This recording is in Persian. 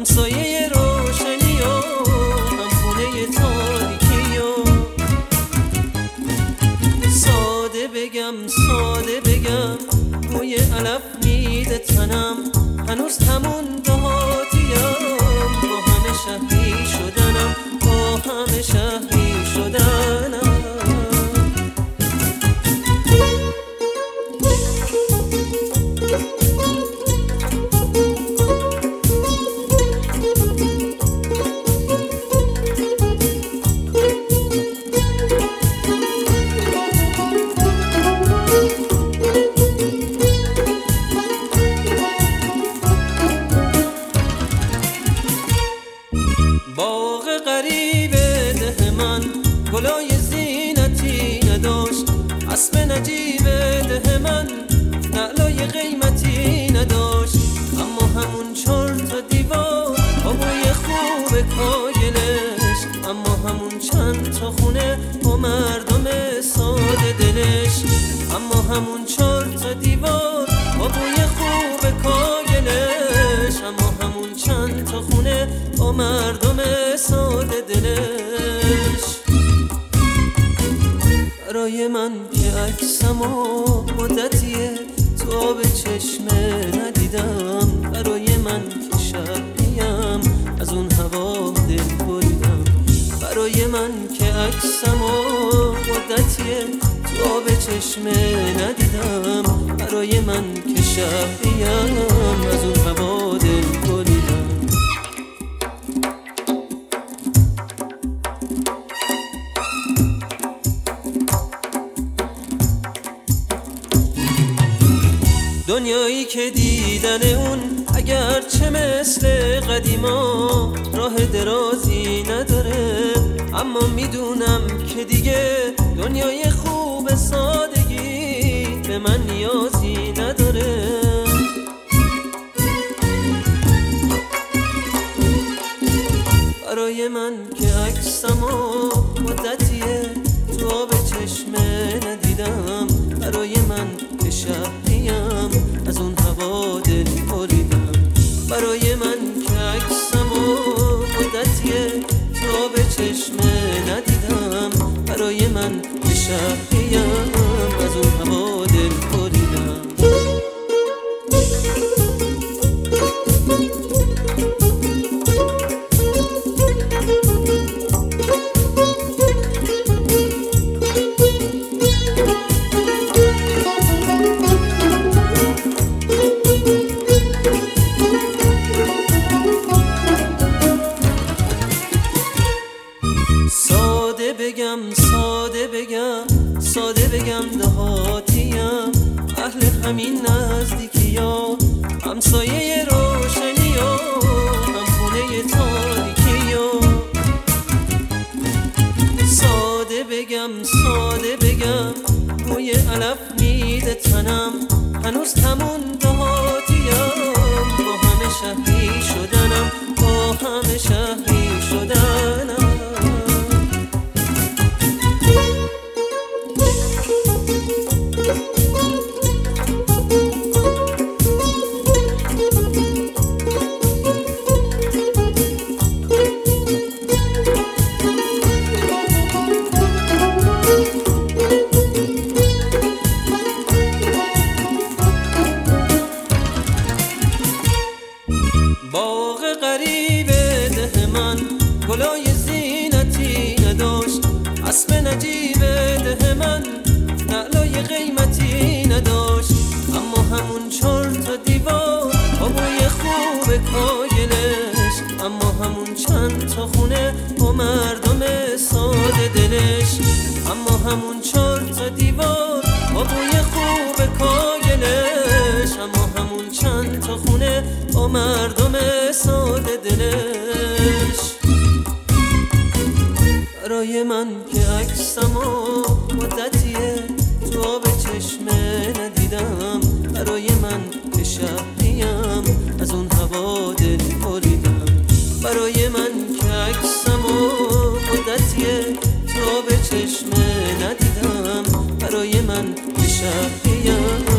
همسایه روشنی و همخونه تاریکی و ساده بگم بوی علف میده تنم، هنوز همون دهاتیم، با همه شهری شدنم، با همه شهری شدنم. باغ غریب ده من گلای زینتی نداشت، اسب نجیب ده من نعلای قیمتی نداشت، اما همون 4 تا دیوار با بوی خوب کاگلش، اما همون چند تا خونه با مردم ساده دلش، اما همون 4 تا دیوار با بوی خوب کاگلش، اما همون چند تا خونه با مردم ساده دلش. برای من که عکسمو مدتیه تو آب چشمه ندیدم، برای من که شهریم از اون هوا دل بریدم، برای من که عکسمو مدتیه تو آب چشمه ندیدم، برای من که شهریم از اون هوا دل بریدم. دنیایی که دیدن اون اگرچه مثل قدیما راه درازی نداره، اما میدونم که دیگه دنیای خوب سادگی به من نیازی نداره. برای من که عکسمو مدتیه تو آب چشمه ندیدم، برای من که شهریم از اون هوا دل بریدم، برای من که عکسمو مدتیه تو آب چشمه ندیدم، برای من که شهریم از اون هوا دل بریدم. ساده بگم دهاتیم، اهل همین نزدیکی ها، همسایه روشنی و همخونه تاریکی و ساده بگم بوی علف میده تنم، هنوز همون دهاتیم، با همه شهری شدنم، با همه شهری شدنم. باغ غریب ده من گلای زینتی نداشت، اسب نجیب ده من نعلای قیمتی نداشت، اما همون 4 تا دیوار با بوی خوب کاگلش، اما همون چند تا خونه با مردم ساده دلش، اما همون 4 تا دیوار با بوی خوب کاگلش، اما همون چند تا خونه با مردم ساده دلش. برای من که عکسمو مدتیه تو آب چشمه ندیدم، برای من که شهریم از اون هوا دل بریدم، برای من که عکسمو مدتیه تو آب چشمه ندیدم، برای من که شهریم